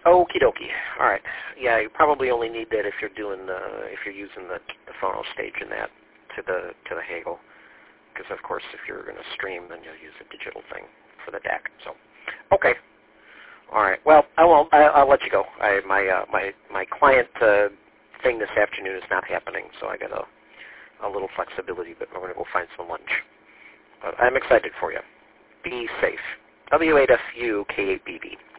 Okie dokie. All right. Yeah, you probably only need that if you're using the phono stage in that to the Hagel, because of course if you're going to stream, then you'll use a digital thing for the DAC. So, okay. All right. Well, I won't. I'll let you go. My client thing this afternoon is not happening, so I got a little flexibility, but we're going to go find some lunch. But I'm excited for you. Be safe. W8FU K8BB.